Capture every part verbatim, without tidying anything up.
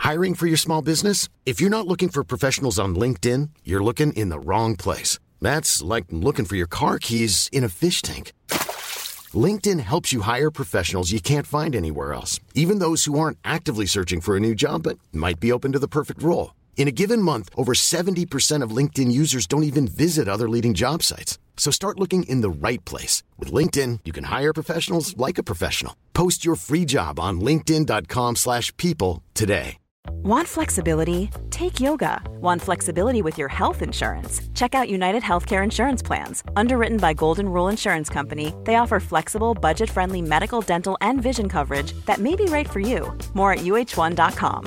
Hiring for your small business? If you're not looking for professionals on LinkedIn, you're looking in the wrong place. That's like looking for your car keys in a fish tank. LinkedIn helps you hire professionals you can't find anywhere else, even those who aren't actively searching for a new job but might be open to the perfect role. In a given month, over seventy percent of LinkedIn users don't even visit other leading job sites. So start looking in the right place. With LinkedIn, you can hire professionals like a professional. Post your free job on linkedin.com slash people today. Want flexibility? Take yoga. Want flexibility with your health insurance? Check out United Healthcare Insurance Plans. Underwritten by Golden Rule Insurance Company, they offer flexible, budget-friendly medical, dental, and vision coverage that may be right for you. More at u h one dot com.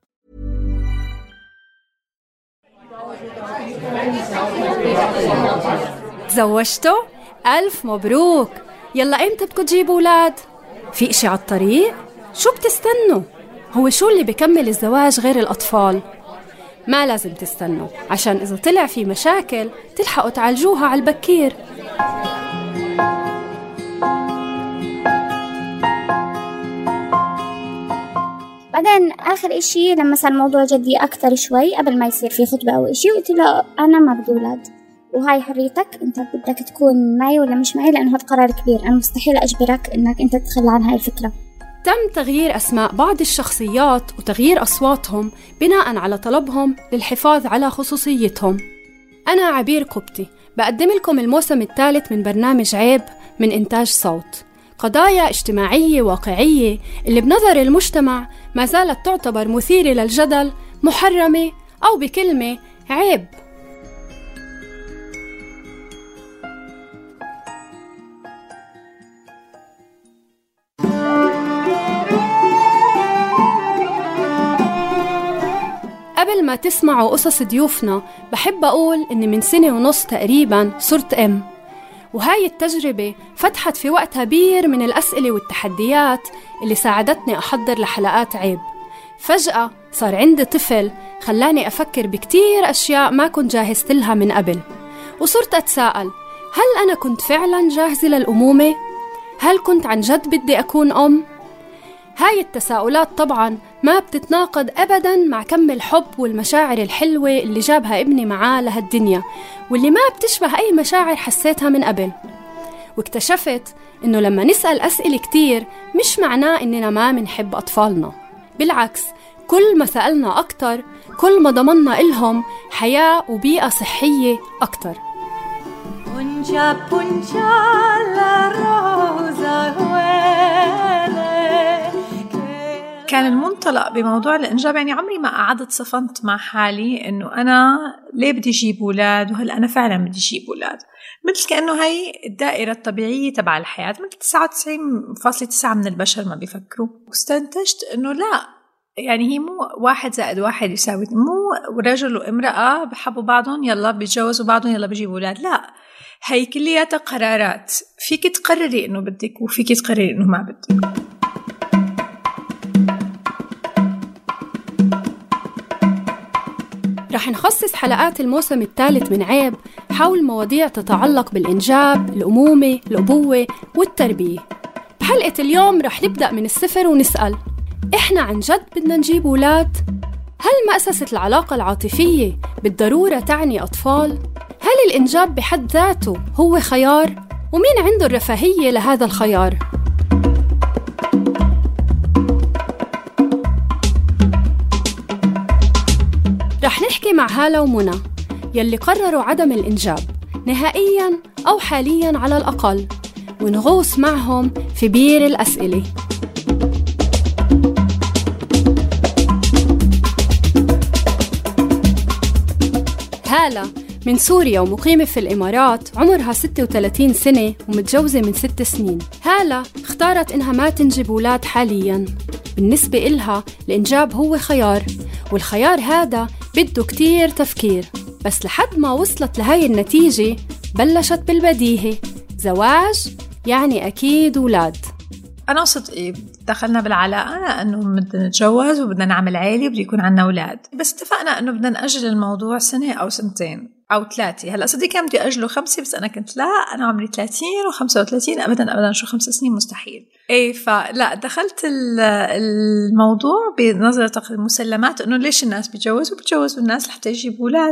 تزوجتوا؟ ألف مبروك. يلا إمتى بدكم تجيبوا أولاد؟ في إشي على الطريق؟ شو بتستنوا؟ هو شو اللي بيكمل الزواج غير الأطفال؟ ما لازم تستنوا، عشان إذا طلع في مشاكل تلحقوا تعالجوها على البكير. بعدين آخر إشي لما صار الموضوع جدي أكتر شوي قبل ما يصير في خطبة أو إشي، قلت له أنا ما بدي أولاد، وهاي حريتك، أنت بدك تكون معي ولا مش معي، لأنه هذا قرار كبير، أنا مستحيل أجبرك إنك أنت تتخلى عن هاي الفكرة. تم تغيير أسماء بعض الشخصيات وتغيير أصواتهم بناء على طلبهم للحفاظ على خصوصيتهم. أنا عبير قبطي، بقدم لكم الموسم الثالث من برنامج عيب من إنتاج صوت، قضايا اجتماعية واقعية اللي بنظر المجتمع ما زالت تعتبر مثيرة للجدل، محرمة، أو بكلمة عيب. قبل ما تسمعوا قصص ضيوفنا، بحب أقول إني من سنة ونص تقريباً صرت أم، وهاي التجربة فتحت في وقتها بير من الأسئلة والتحديات اللي ساعدتني أحضر لحلقات عيب. فجأة صار عندي طفل خلاني أفكر بكتير أشياء ما كنت جاهزت لها من قبل، وصرت أتساءل: هل أنا كنت فعلاً جاهزة للأمومة؟ هل كنت عن جد بدي أكون أم؟ هاي التساؤلات طبعاً ما بتتناقض أبداً مع كم الحب والمشاعر الحلوة اللي جابها ابني معاه لهالدنيا، واللي ما بتشبه أي مشاعر حسيتها من قبل. واكتشفت إنه لما نسأل أسئلة كتير مش معناه إننا ما منحب أطفالنا، بالعكس، كل ما سألنا أكتر كل ما ضمننا إلهم حياة وبيئة صحية أكتر. كان المنطلق بموضوع الإنجاب، يعني عمري ما قعدت صفنت مع حالي إنه أنا ليه بدي أجيب أولاد، وهل أنا فعلا بدي أجيب أولاد، مثل كأنه هاي الدائرة الطبيعية تبع الحياة، مثل تسعة وتسعين فاصلة تسعة من البشر ما بيفكروا. واستنتجت إنه لا، يعني هي مو واحد زائد واحد يساوي، مو رجل وامرأة بحبوا بعضهم يلا بيتجوزوا بعضهم يلا بيجيبوا أولاد، لا، هاي كلياتها قرارات، فيك تقرري إنه بدك وفيك تقرري إنه ما بدك. رح نخصص حلقات الموسم الثالث من عيب حول مواضيع تتعلق بالإنجاب، الأمومة، الأبوة والتربية. بحلقة اليوم رح نبدأ من الصفر ونسأل: إحنا عن جد بدنا نجيب أولاد؟ هل مأسسة العلاقة العاطفية بالضرورة تعني أطفال؟ هل الإنجاب بحد ذاته هو خيار؟ ومين عنده الرفاهية لهذا الخيار؟ رح نحكي مع هالة ومنى يلي قرروا عدم الإنجاب نهائياً أو حالياً على الأقل، ونغوص معهم في بير الأسئلة. هالة من سوريا ومقيمة في الإمارات، عمرها ستة وثلاثين سنة ومتجوزة من ست سنين. هالة اختارت إنها ما تنجب أولاد حالياً. بالنسبة إلها الإنجاب هو خيار، والخيار هذا بده كتير تفكير، بس لحد ما وصلت لهاي النتيجة بلشت بالبديهي: زواج يعني أكيد أولاد. أنا وصدقي دخلنا بالعلاقة أنه بدنا نتجوز وبدنا نعمل عائلة وبدنا يكون عنا أولاد، بس اتفقنا أنه بدنا نأجل الموضوع سنة أو سنتين. أو ثلاثة. هلأ صديق كان بدي أجله خمسة، بس أنا كنت لا، أنا عمري ثلاثين وخمسة وثلاثين، أبدا أبدا شو خمس سنين مستحيل. إيه فلا دخلت الموضوع بنظرة المسلمات إنه ليش الناس بيتجوزوا بيتجوزوا الناس لحتى يجيبوا أولاد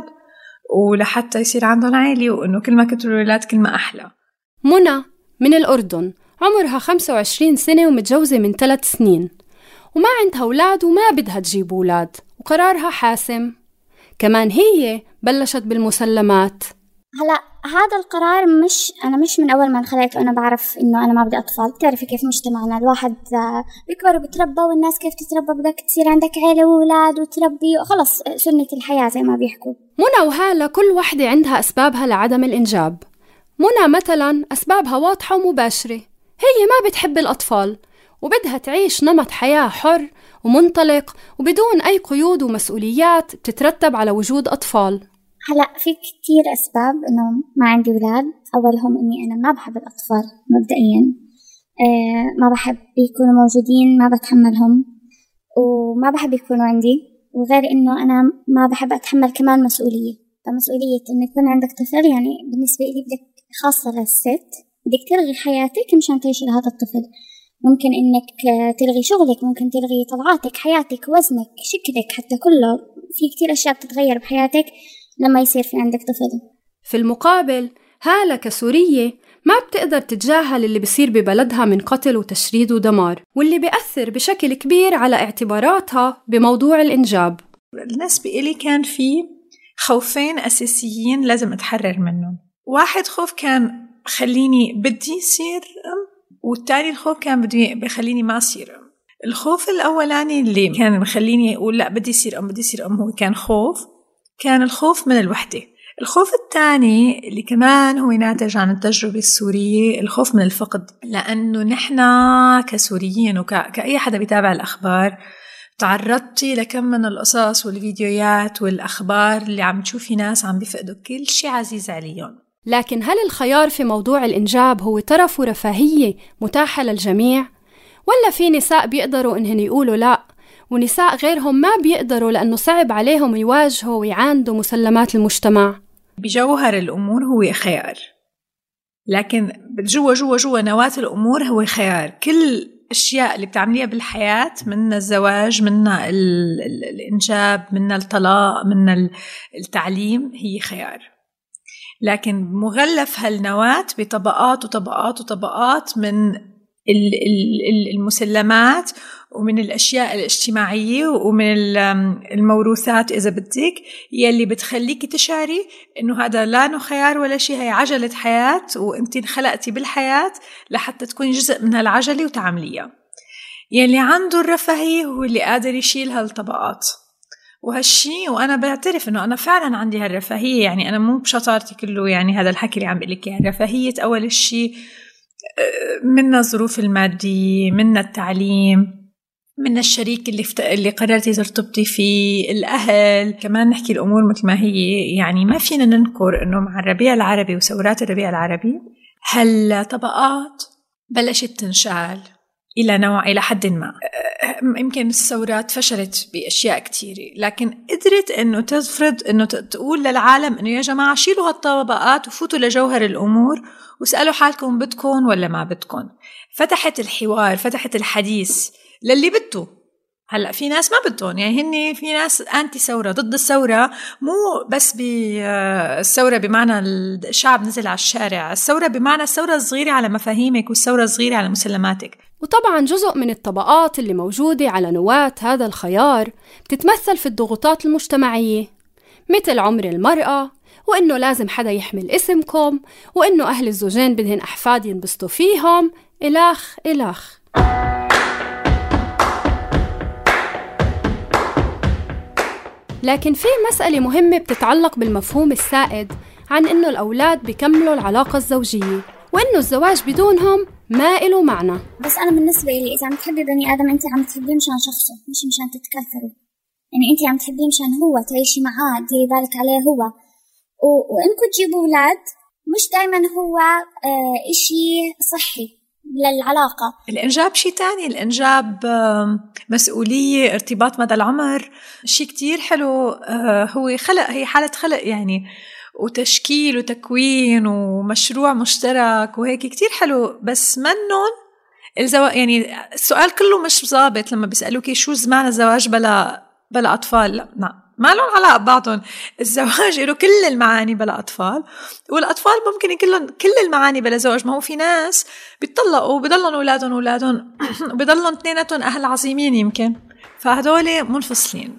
ولحتى يصير عندهم عائلة، وإنه كل ما كتروا الأولاد كل ما أحلى. منى من الأردن، عمرها خمسة وعشرين سنة ومتجوزة من ثلاث سنين، وما عندها أولاد وما بدها تجيب أولاد، وقرارها حاسم. كمان هي بلشت بالمسلمات. هلا هذا القرار مش أنا مش من أول ما انخلقت وأنا بعرف إنه أنا ما بدي أطفال. بتعرفي كيف مجتمعنا، الواحد بيكبر وبتربى والناس كيف تتربى، بدك تصير عندك عيلة وأولاد وتربي، خلص سنة الحياة زي ما بيحكوا. منى وهالة كل واحدة عندها أسبابها لعدم الإنجاب. منى مثلا أسبابها واضحة ومباشرة، هي ما بتحب الأطفال وبدها تعيش نمط حياة حر ومنطلق وبدون أي قيود ومسؤوليات بتترتب على وجود أطفال. هلأ في كتير أسباب إنه ما عندي أولاد. أولهم إني أنا ما بحب الأطفال مبدئيا، أه ما بحب يكونوا موجودين، ما بتحملهم وما بحب يكونوا عندي. وغير إنه أنا ما بحب أتحمل كمان مسؤولية، فمسؤولية إنه يكون عندك طفل يعني بالنسبة لي بدك، خاصة للست، بدك تلغي حياتك مشان تعيشي لهذا الطفل. ممكن إنك تلغي شغلك، ممكن تلغي طلعاتك، حياتك، وزنك، شكلك، حتى كله في كتير أشياء بتتغير بحياتك لما يصير في عندك طفل. في المقابل هالة كسورية ما بتقدر تتجاهل اللي بيصير ببلدها من قتل وتشريد ودمار، واللي بيأثر بشكل كبير على اعتباراتها بموضوع الإنجاب. بالنسبة إلي كان في خوفين أساسيين لازم أتحرر منهم. واحد خوف كان خليني بدي يصير أم، والتاني الخوف كان بدي بخليني ما أصير أم. الخوف الأولاني اللي كان مخليني أقول لا بدي يصير أم بدي يصير أم هو كان خوف كان الخوف من الوحدة. الخوف الثاني اللي كمان هو ناتج عن التجربة السورية، الخوف من الفقد، لأنه نحنا كسوريين وكأي حدا بيتابع الأخبار تعرضتي لكم من القصص والفيديوهات والأخبار اللي عم تشوفي ناس عم بيفقدوا كل شيء عزيز عليهم. لكن هل الخيار في موضوع الإنجاب هو ترف ورفاهية متاحة للجميع؟ ولا في نساء بيقدروا إنهن يقولوا لا، ونساء غيرهم ما بيقدروا لأنه صعب عليهم يواجهوا ويعاندوا مسلمات المجتمع؟ بجوهر الأمور هو خيار، لكن جوا جوا جوا نواة الأمور هو خيار. كل الأشياء اللي بتعمليها بالحياة، من الزواج، من الإنجاب، من الطلاق، من التعليم، هي خيار. لكن مغلف هالنواة بطبقات وطبقات وطبقات من المسلمات ومن الأشياء الاجتماعية ومن الموروثات إذا بدك، يلي بتخليك تشعري إنه هذا لا نو خيار ولا شيء، هي عجلة حياة وإنتي انخلقتي بالحياة لحتى تكوني جزء من هالعجلة وتعمليها. يلي عنده الرفاهية هو اللي قادر يشيل هالطبقات وهالشي. وأنا بعترف إنه أنا فعلا عندي هالرفاهية، يعني أنا مو بشطارتي كله، يعني هذا الحكي اللي عم بقلك يعني رفاهية. أول الشي منا الظروف المادية، منا التعليم، منا الشريك اللي فت... اللي قررتي ترتبطي فيه، الأهل. كمان نحكي الأمور مثل ما هي، يعني ما فينا ننكر إنه مع الربيع العربي وثورات الربيع العربي هالطبقات بلشت تنشال إلى نوع إلى حد ما. يمكن الثورات فشلت بأشياء كتيرة، لكن قدرت إنه تفرض إنه تقول للعالم إنه يا جماعة شيلوا هالطبقات وفوتوا لجوهر الأمور وسألوا حالكم بدكم ولا ما بدكم. فتحت الحوار، فتحت الحديث للي بده. هلأ في ناس ما بدهم، يعني هني في ناس أنتي ثورة ضد الثورة، مو بس بالثورة بمعنى الشعب نزل على الشارع، الثورة بمعنى الثورة الصغيرة على مفاهيمك والثورة الصغيرة على مسلماتك. وطبعا جزء من الطبقات اللي موجودة على نواة هذا الخيار بتتمثل في الضغوطات المجتمعية، مثل عمر المرأة، وإنه لازم حدا يحمل اسمكم، وإنه أهل الزوجين بدهن أحفاد ينبسطوا فيهم، إلخ إلخ. لكن في مسألة مهمة بتتعلق بالمفهوم السائد عن إنه الأولاد بيكملوا العلاقة الزوجية، وإنه الزواج بدونهم ما إله معنى. بس أنا بالنسبة لي إذا عم تحبي بني آدم، أنت عم تحبيه مشان شخصه، مش مشان تتكاثروا. يعني أنت عم تحبيه مشان هو، تعيشي معاه، ديري بالك عليه هو. و... وإنكم تجيبوا أولاد مش دايما هو آه إشي صحي للعلاقة. الإنجاب شيء تاني، الإنجاب مسؤولية، ارتباط مدى العمر، شيء كتير حلو. هو خلق، هي حالة خلق يعني. وتشكيل وتكوين ومشروع مشترك وهيك كتير حلو، بس منن الزواج. يعني السؤال كله مش ظابط لما بيسألوكي شو معنى الزواج بلا بلا أطفال. لا نعم، ما لهم علاقة ببعضهم. الزواج له كل المعاني بلا أطفال، والأطفال ممكن يكون كل المعاني بلا زواج. ما هو في ناس بيطلقوا وبيضلن أولادهم أولادهم وبيضلن اثنيناتهم أهل عظيمين يمكن، فهدول منفصلين.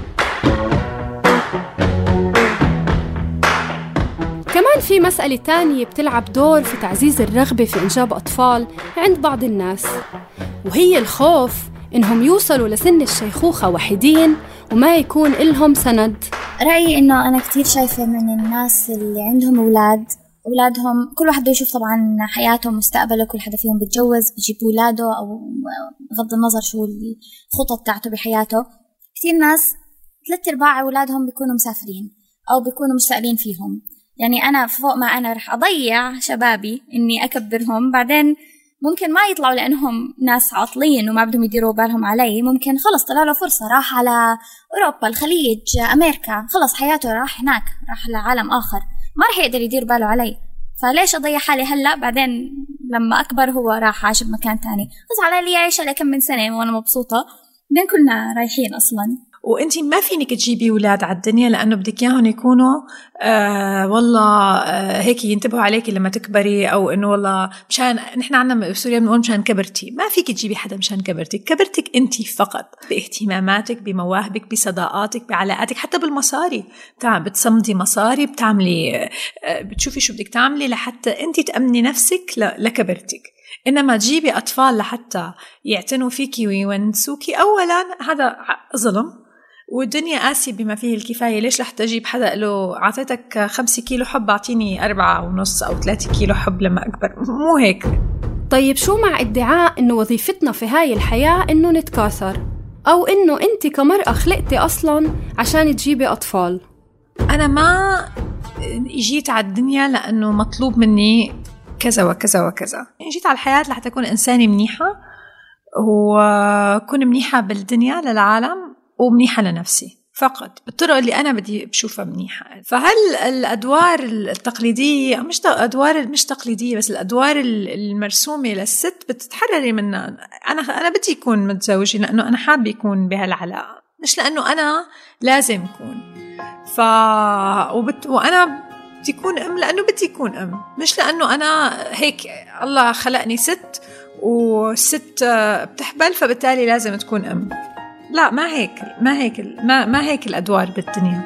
كمان في مسألة تانية بتلعب دور في تعزيز الرغبة في إنجاب أطفال عند بعض الناس، وهي الخوف إنهم يوصلوا لسن الشيخوخة وحيدين وما يكون إلهم سند. رأيي إنه أنا كتير شايفة من الناس اللي عندهم أولاد أولادهم كل واحد يشوف طبعا حياته ومستقبله، كل حدا فيهم بيتجوز بيجيب أولاده أو بغض النظر شو الخطط تاعته بحياته. كتير ناس ثلاث أرباع أولادهم بيكونوا مسافرين أو بيكونوا مش سائلين فيهم. يعني أنا فوق ما أنا رح أضيع شبابي إني أكبرهم، بعدين ممكن ما يطلعوا لأنهم ناس عاطلين وما بدهم يديروا بالهم علي، ممكن خلص طلع له فرصة راح على أوروبا، الخليج، أمريكا، خلص حياته راح هناك، راح لعالم آخر، ما رح يقدر يدير باله علي. فليش أضيع حالي هلأ بعدين لما أكبر هو راح عاش بمكان تاني؟ بس على لي عيش لكم من سنة وأنا مبسوطة، بعدين كلنا رايحين أصلاً. وانتي ما فينك تجيبي أولاد على الدنيا لأنه بدك إياهم يكونوا آه والله آه هيك ينتبهوا عليكي لما تكبري، أو إنه والله مشان نحن عنا بسوريا بنقول مشان كبرتي. ما فيك تجيبي حدا مشان كبرتك. كبرتك انتي فقط باهتماماتك، بمواهبك، بصداقاتك، بعلاقاتك، حتى بالمصاري. بتاع بتصمدي مصاري، بتعملي آه بتشوفي شو بدك تعملي لحتى انتي تأمني نفسك لكبرتك. إنما تجيبي أطفال لحتى يعتنوا فيكي ويونسوكي، أولا هذا ظلم، والدنيا قاسية بما فيه الكفاية. ليش رح تجيب حدا له عطيتك خمسة كيلو حب أعطيني أربعة ونص أو ثلاثة كيلو حب لما أكبر؟ مو هيك. طيب شو مع ادعاء إنه وظيفتنا في هاي الحياة إنه نتكاثر، أو إنه أنت كمرأة خلقتي أصلاً عشان تجيبي أطفال؟ أنا ما جيت على الدنيا لأنه مطلوب مني كذا وكذا وكذا. جيت على الحياة لحتى أكون إنسانة منيحة وكون منيحة بالدنيا للعالم ومنيحة لنفسي فقط بالطرق اللي أنا بدي بشوفها منيحة. فهل الأدوار التقليدية مش أدوار مش تقليدية، بس الأدوار المرسومة للست بتتحرري منها. أنا أنا بدي يكون متزوجة لأنه أنا حابة يكون بهالعلاقة، مش لأنه أنا لازم أكون. ف وبت... وأنا بدي يكون أم لأنه بدي يكون أم، مش لأنه أنا هيك الله خلقني ست والست بتحبل فبالتالي لازم تكون أم. لا، ما هيك ما هيك ما ما هيك الأدوار بالدنيا.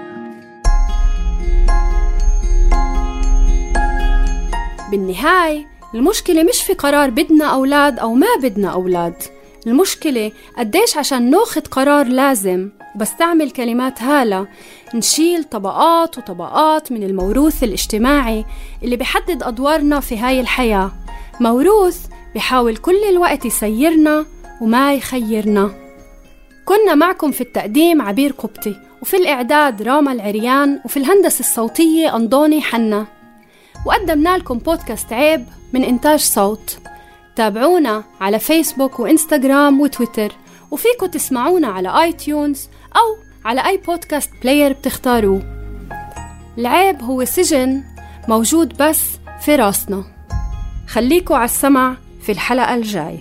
بالنهاية المشكلة مش في قرار بدنا أولاد أو ما بدنا أولاد، المشكلة قديش عشان ناخد قرار لازم بستعمل كلمات هالة نشيل طبقات وطبقات من الموروث الاجتماعي اللي بيحدد أدوارنا في هاي الحياة، موروث بيحاول كل الوقت يسيرنا وما يخيرنا. كنا معكم في التقديم عبير قبطي، وفي الإعداد راما العريان، وفي الهندسة الصوتية أنضوني حنا، وقدمنا لكم بودكاست عيب من إنتاج صوت. تابعونا على فيسبوك وإنستغرام وتويتر، وفيكم تسمعونا على آي تيونز أو على أي بودكاست بلاير بتختاروه. العيب هو سجن موجود بس في راسنا. خليكوا على السمع في الحلقة الجاي.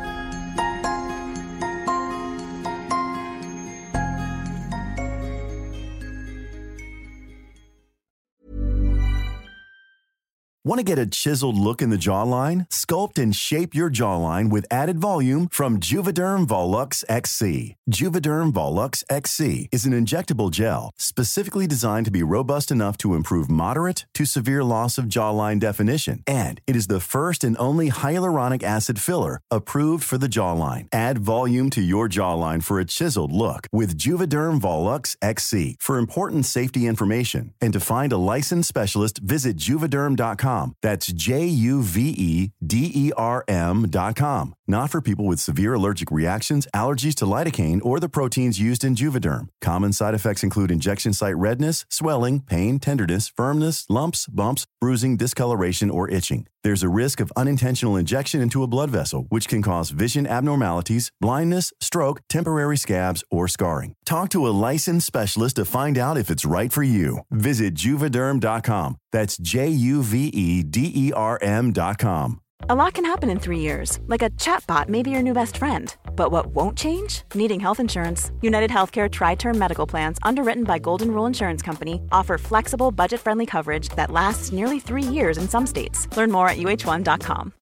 Want to get a chiseled look in the jawline? Sculpt and shape your jawline with added volume from Juvederm Volux X C. Juvederm Volux X C is an injectable gel specifically designed to be robust enough to improve moderate to severe loss of jawline definition. And it is the first and only hyaluronic acid filler approved for the jawline. Add volume to your jawline for a chiseled look with Juvederm Volux X C. For important safety information and to find a licensed specialist, visit juvederm dot com. That's J U V E D E R M dot com. Not for people with severe allergic reactions, allergies to lidocaine, or the proteins used in Juvederm. Common side effects include injection site redness, swelling, pain, tenderness, firmness, lumps, bumps, bruising, discoloration, or itching. There's a risk of unintentional injection into a blood vessel, which can cause vision abnormalities, blindness, stroke, temporary scabs, or scarring. Talk to a licensed specialist to find out if it's right for you. Visit Juvederm dot com. That's J U V E D E R M dot com. A lot can happen in three years, like a chatbot may be your new best friend. But what won't change? Needing health insurance. United Healthcare Tri-Term Medical Plans, underwritten by Golden Rule Insurance Company, offer flexible, budget-friendly coverage that lasts nearly three years in some states. Learn more at U H one dot com.